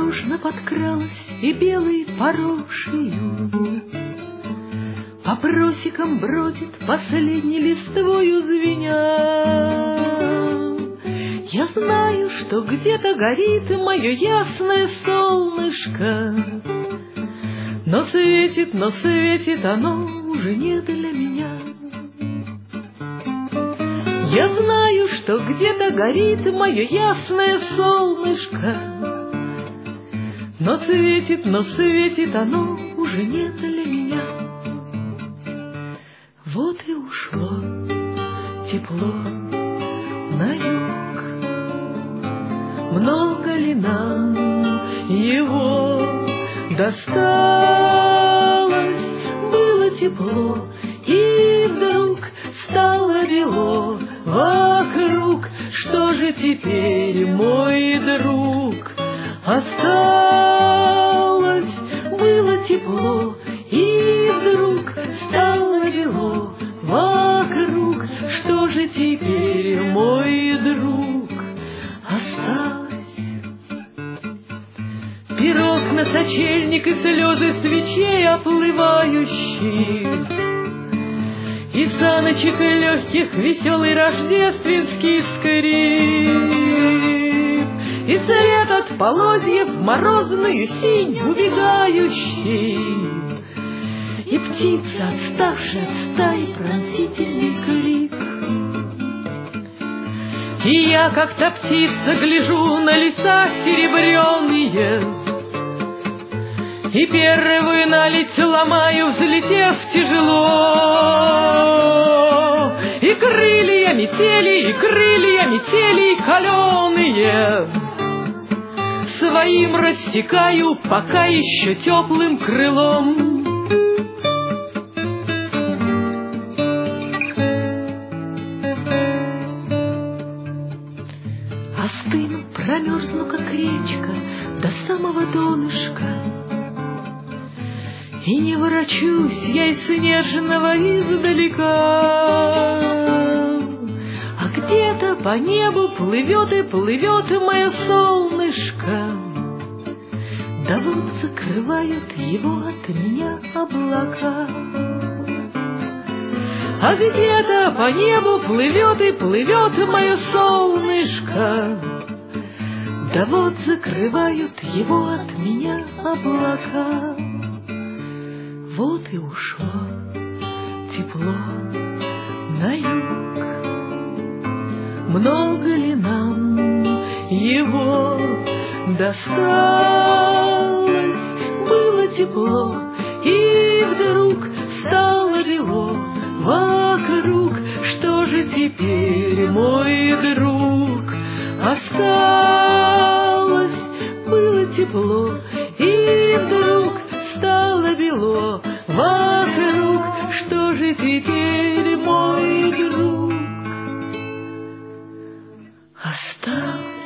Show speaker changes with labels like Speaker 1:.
Speaker 1: осторожно подкралась и белой порошью по просекам бродит, последней листвою звеня. Я знаю, что где-то горит мое ясное солнышко, но светит оно уже не для меня. Я знаю, что где-то горит мое ясное солнышко, но светит оно уже не для меня. Вот и ушло тепло на юг. Много ли нам его досталось? Было тепло, и вдруг стало бело вокруг. Что же теперь, мой друг, осталось? Было тепло, и вдруг стало бело вокруг. Что же теперь, мой друг, осталось? Пирог на сочельник и слезы свечей оплывающих, и саночек легких веселый рождественский скрип, и свет от полозьев морозную синь убегающий, и птица, отставшая от стаи, пронзительный крик. И я, как-то птица, гляжу на леса серебряные, и первую наледь ломаю, взлетев тяжело. И крылья метели каленые своим рассекаю пока еще теплым крылом. Остыну, промерзну, как речка, до самого донышка, и не ворочусь я из снежного издалека. А где-то по небу плывет и плывет мое солнышко, да вот закрывают его от меня облака. А где-то по небу плывет и плывет мое солнышко, да вот закрывают его от меня облака. Вот и ушло тепло на юг. Много ли нам его досталось? Было тепло, и вдруг стало бело вокруг. Что же теперь, мой друг, осталось? Было тепло, и вдруг стало бело вокруг. Что же теперь, мой друг, осталось?